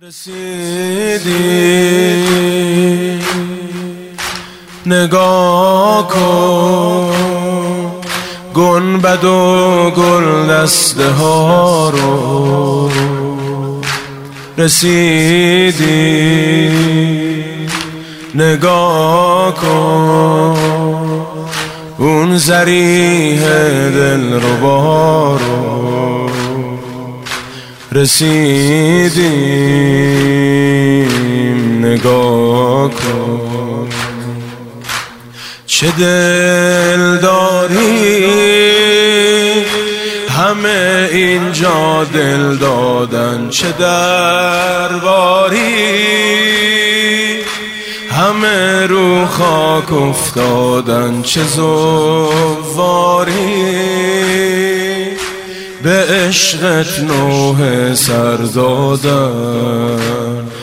رسیدی نگاه کن گنبد و گل دسته ها رو، رسیدی نگاه کن اون ذریح دلربا رو، رسیدیم نگاه کن. چه دل داری همه اینجا دل دادن، چه درباری همه رو خاک افتادن، چه زواری به عشقت نوح سر دادن.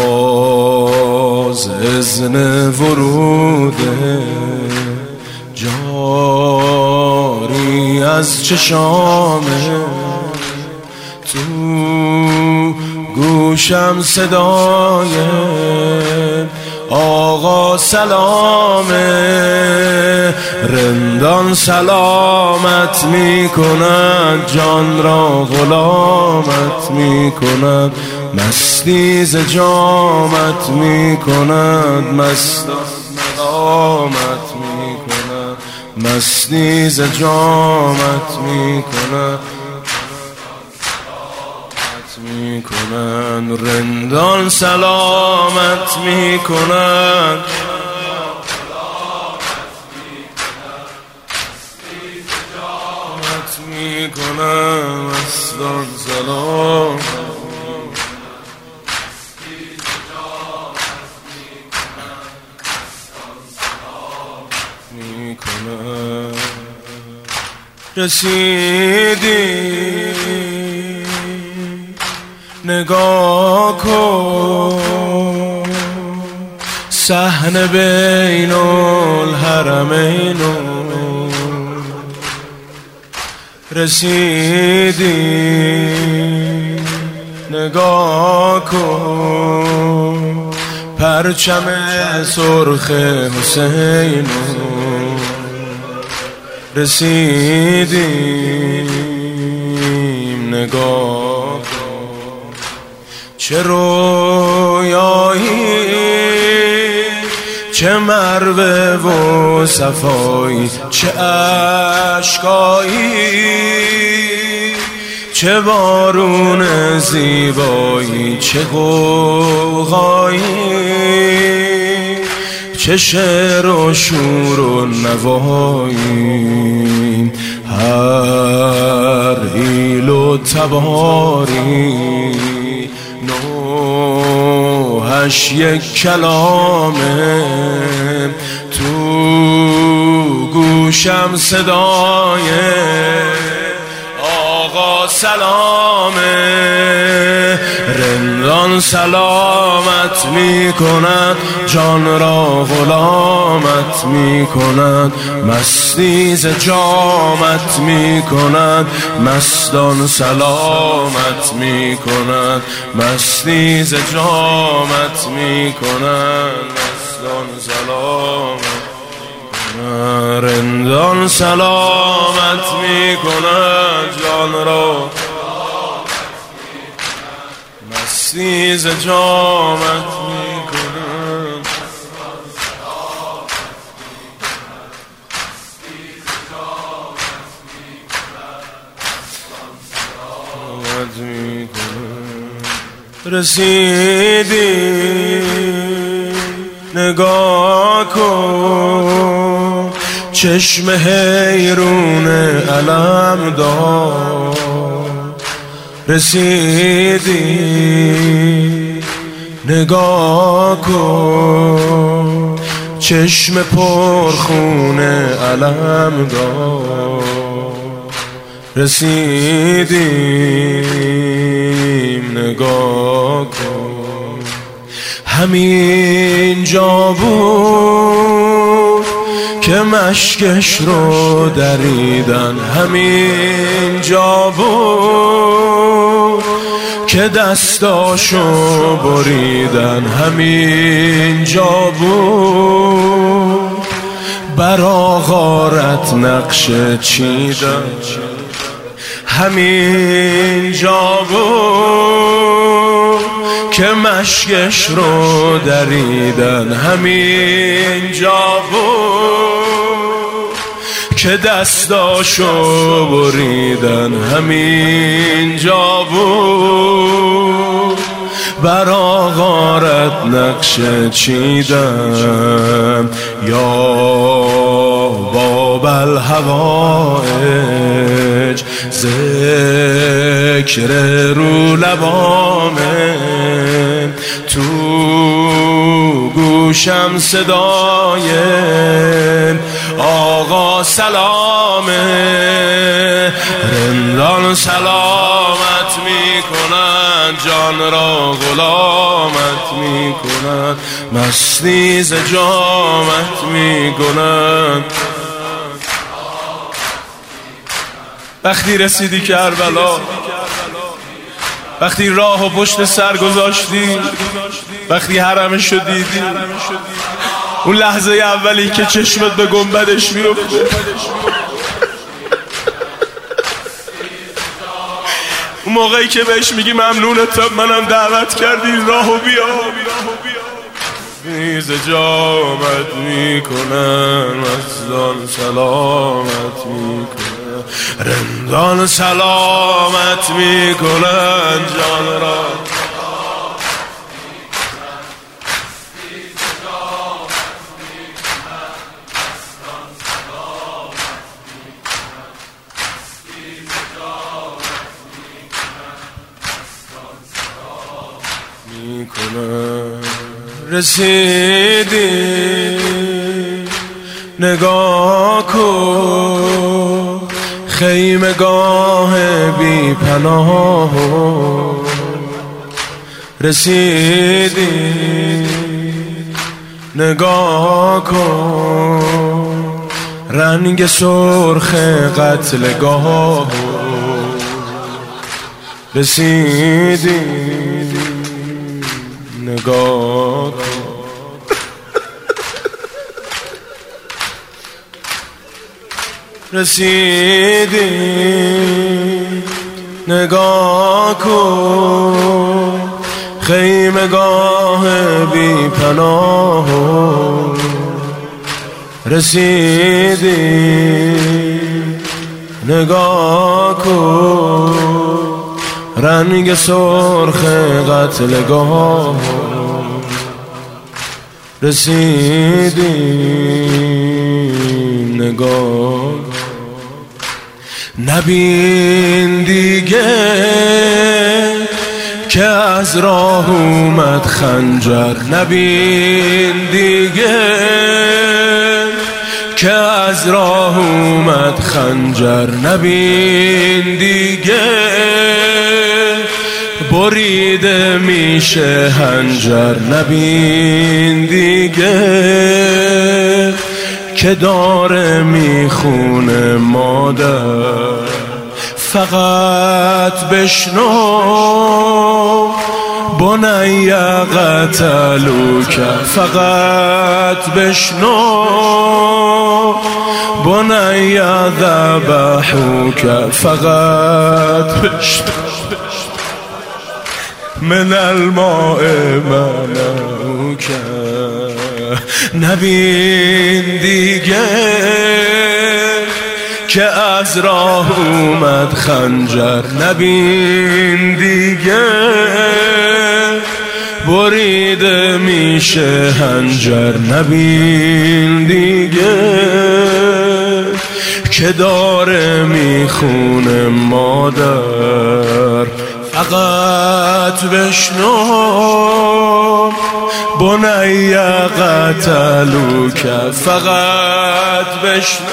باز اذن ورود جاری از چشامه، تو گوشم صدای آقا سلامه. رندان سلامت می کند، جان را غلامت می کند، مستی ز جامت می کند، مستان سلامت می کند، مستی ز جامت می کند، می کنند. رندان سلامت می کنند، می کنند، مستان سلام می کنند. رسیدی نگاه کن صحن بین الحرمین، رسیدی نگاه کن پرچم سرخ حسین، رسیدیم نگاه کن. چه رویایی چه مروه و صفایی، چه اشکایی چه بارون زیبایی، چه غوغایی چه شعر و شور و نوایی، هر حیل و تباری نوحش یک کلامه، تو گوشم صدای آقا سلامه. رندان سلامت می کند، جان را غلامت می کند، مستی ز جامت می کند، مستان سلامت می کند، مستی ز جامت می کند، مستان سلامت. رندان سلامت می کند، جان را مستی ز جامت می کند. رسیدی نگاه کن چشم حیرون علم دار، رسیدی نگاه کن چشم پرخون علم دار، رسیدیم نگاه کن. همین جا بود که مشکش رو دریدن، همین جا بود که دستاشو بریدن همین جا بود، برا غارت نقشه چیدن همین جا بود، که مشکش رو دریدن همین جا بود، که دستاشو بریدن همین جا بود، برا غارت نقشه چیدم. یا باب الهوائج ذکر رو لبامه، تو گوشم صدای آقا سلامه، رندان سلامت میکنن، جان را غلامت میکنن، مستی ز جامت میکنن. وقتی رسیدی کربلا، وقتی راه و پشت سر گذاشتی، وقتی حرمش رو دیدی، اون لحظه اولی که چشمت به گنبدش میفته، اون موقعی که بهش میگی ممنونتم، منم دعوت کردی راهو بیا، میز جامت میکنن، مستان سلامت میکنن، رندان سلامت میکنن، جان را رسیدی نگاه کن خیمگاه بی پناه، رسیدی نگاه کن رنگ سرخ قتلگاه، رسیدی نگاه کن. رسیدی نگاه کن خیمگاه بی پناه، رسیدی نگاه کن رنگ سرخ قتلگاه، رسیدی نگاه. نبین دیگه که از راه اومد خنجر، نبین دیگه که از راه اومد خنجر، نبین دیگه بریده میشه هنجر، نبین دیگه که داره میخونه مادر. فقط بشنو بنی قتلوک، فقط بشنو بنی ذبحوک، فقط بشنو من الماء منوک. نبین دیگه که از راه اومد خنجر، نبین دیگه بریده میشه هنجر، نبین دیگه که داره میخونه مادر. فقط بشنو بنی قتلوک، فقط بشنو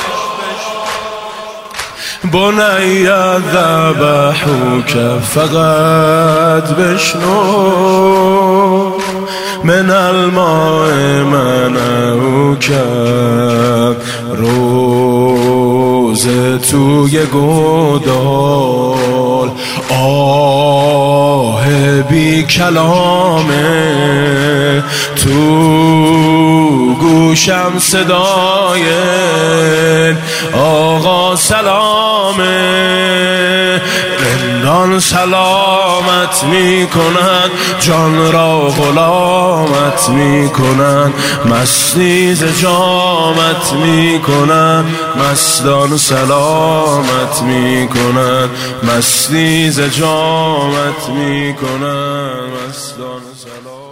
بنی ذبحوک، فقط بشنو من الماء منعوک. روز توی گودال، آه بی کلامه تو گوشم صدای آقا سلامه. رندان سلامت می کنند، جان را غلامت می کنند، مستی ز جامت می کنند، مستان سلامت می کنند، مستی ز جامت می کنند، مستان سلام.